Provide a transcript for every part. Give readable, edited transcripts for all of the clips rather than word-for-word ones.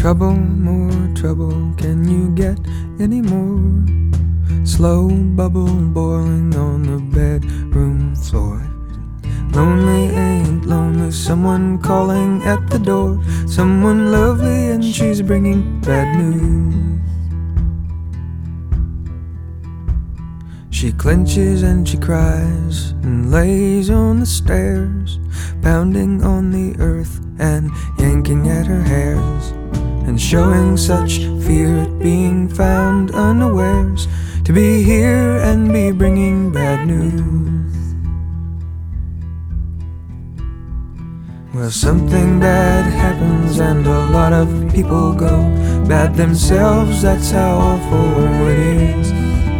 more trouble can you get anymore? Slow bubble boiling on the bedroom floor. Lonely ain't lonely, someone calling at the door. Someone lovely and she's bringing bad news. She clenches and she cries and lays on the stairs, pounding on the earth and yanking at her hairs, and showing such fear at being found unawares, to be here and be bringing bad news. Well, something bad happens and a lot of people go bad themselves, that's how awful it is.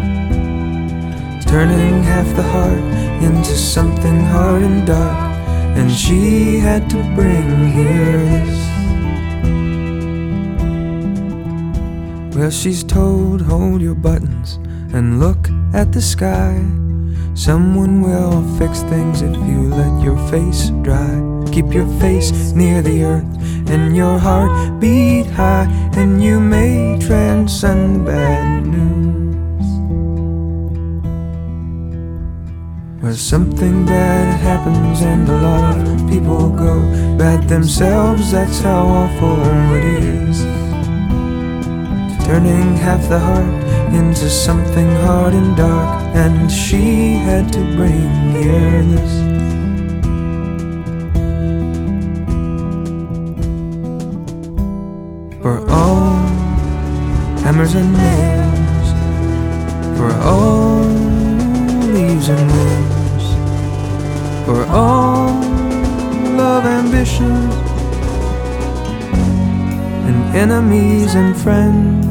Turning half the heart into something hard and dark, and she had to bring here this. Well, she's told, hold your buttons and look at the sky. Someone will fix things if you let your face dry. Keep your face near the earth and your heart beat high, and you may transcend the bad news. Where something bad happens and a lot of people go bad themselves, that's how awful it is. Turning half the heart into something hard and dark, and she had to bring here this. For all hammers and nails, for all leaves and winds, for all love ambitions, and enemies and friends.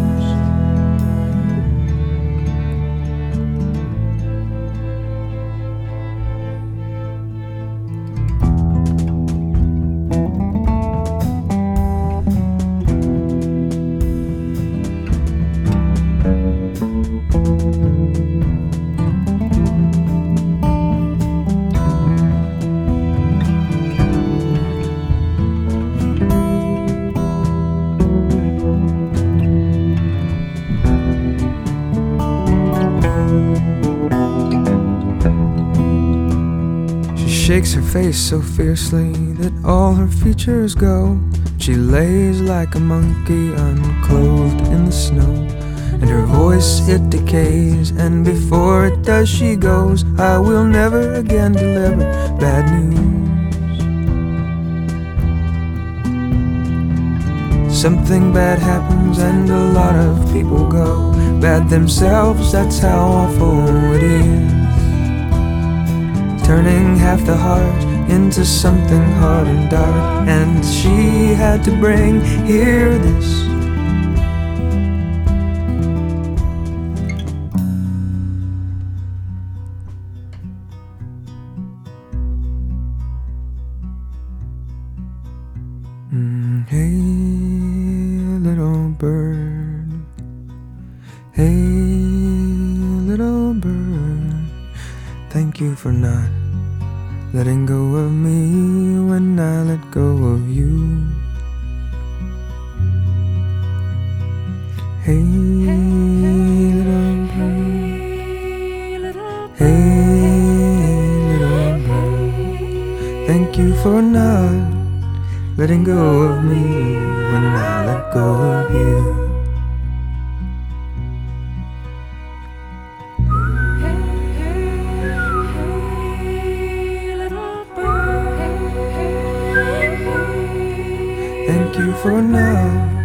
Shakes her face so fiercely that all her features go. She lays like a monkey unclothed in the snow, and her voice it decays, and before it does she goes, I will never again deliver bad news. Something bad happens and a lot of people go bad themselves, that's how awful it is. Turning half the heart into something hard and dark, and she had to bring here this. Hey, little bird. Hey, little bird. Thank you for not letting go of me when I let go of you. Hey, little bird. Hey, little bird. Thank you for not letting go of me when I let go of you. Thank you for now